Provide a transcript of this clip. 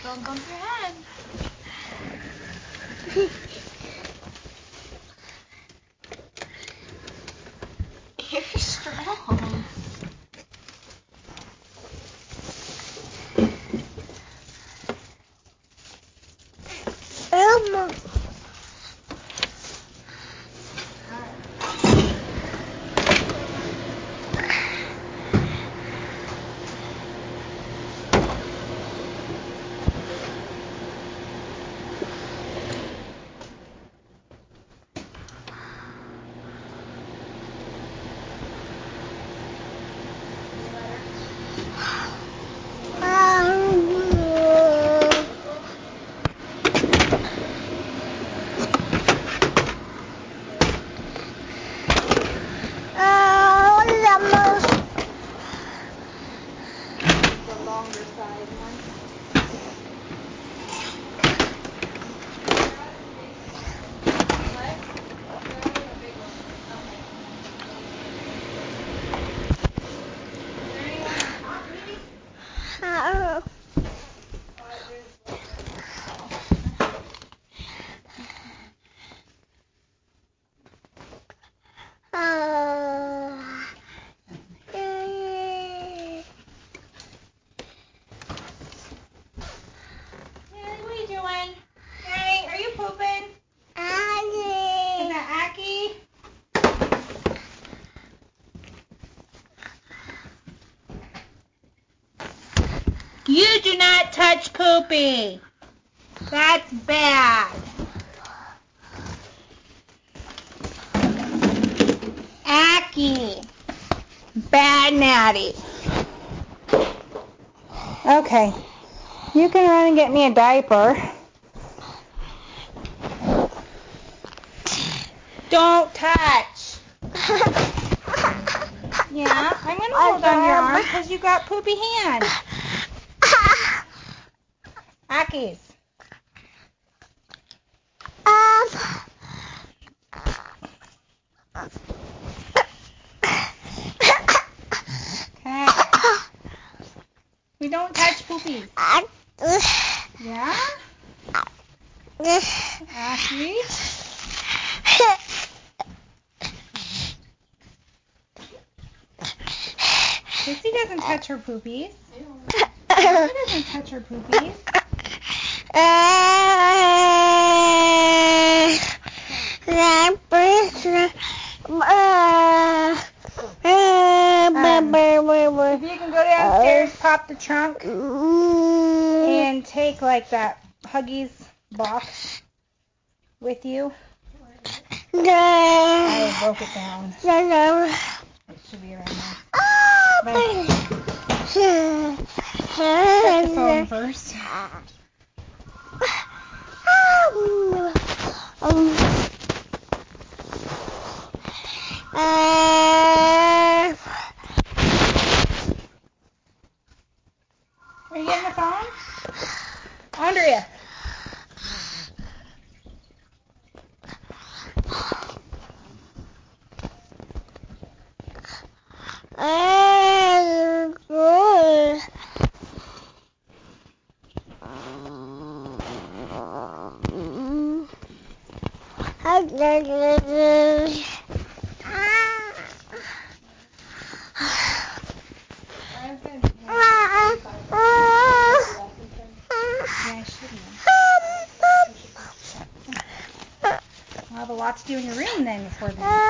Don't bump your head. You're strong. Elmo. You do not touch Poopy. That's bad. Aki. Bad Natty. Okay. You can run and get me a diaper. Don't touch. Yeah, I'm going to hold on your arm because you got poopy hands. Aki's. Okay. We don't touch poopies. Yeah? Aki? Pixie doesn't touch her poopies. She doesn't touch her poopies. If you can go downstairs, pop the trunk, and take like that Huggies box with you. I broke it down. It should be around there. Check the phone first. Are you getting the phone? Andrea. I'll have a lot to do in your room then before then.